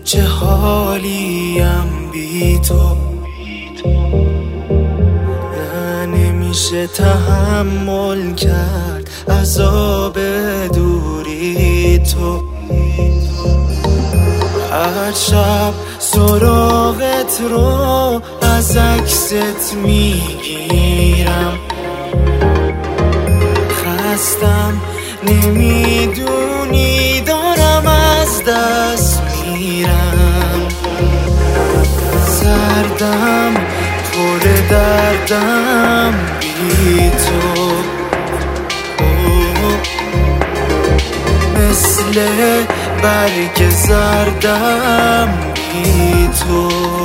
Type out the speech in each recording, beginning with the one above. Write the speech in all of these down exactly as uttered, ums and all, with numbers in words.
چه حالیم بی تو، نه نمیشه تحمل کرد عذاب دوری تو. هر شب سراغت رو از عکست میگیرم، خستم نمیدونی دارم از دست میرم. سردم پر دردم بی تو، مثل برگ زردم بی تو.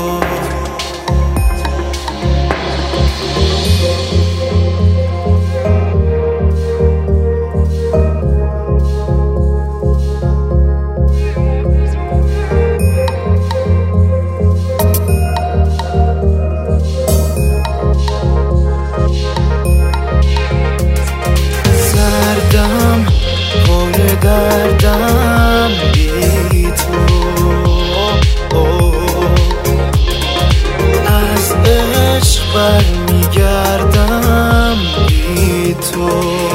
سردم پر دردم بی تو، از عشق برمیگردم بی تو.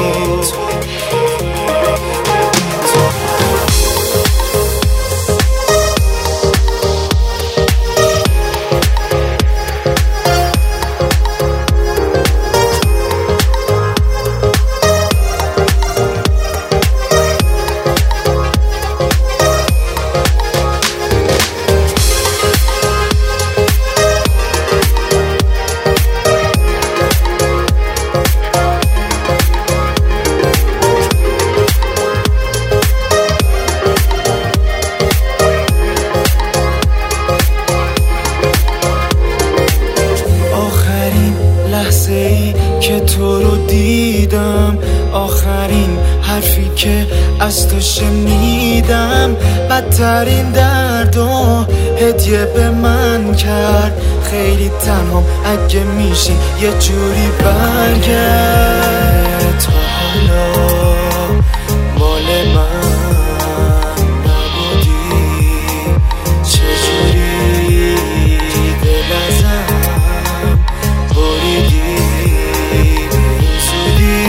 لحظه ای که تو رو دیدم، آخرین حرفی که از تو شنیدم، بدترین درد و هدیه به من کرد. خیلی تنهام، اگه میشی یه جوری برگرد. تو حالا مال من نبودی، چجوری دل ازم بریدی زودی.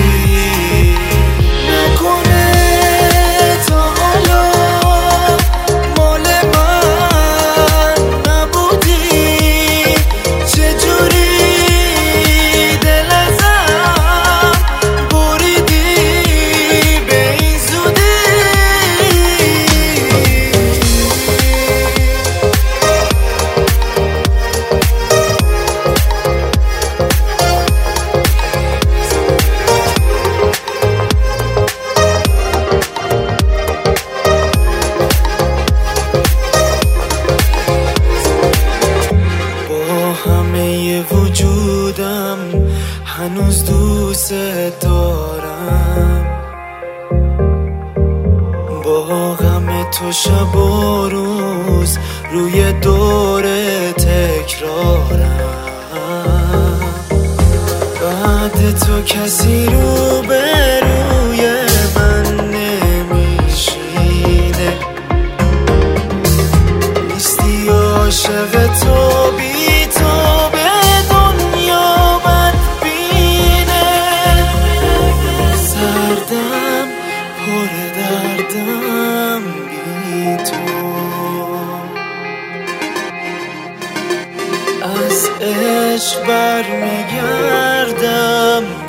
نکنه تا حالا مال من نبودی، چجوری دل ازم بریدی به این زودی. همه وجودم هنوز دوست دارم، با غم تو شب و روز روی دور تکرارم. بعد تو کسی رو به روی من نمیشینه، نیستی عاشق تو بی تو به دنیا بدبینه. سردم پر دردم بی تو، از عشق برمیگردم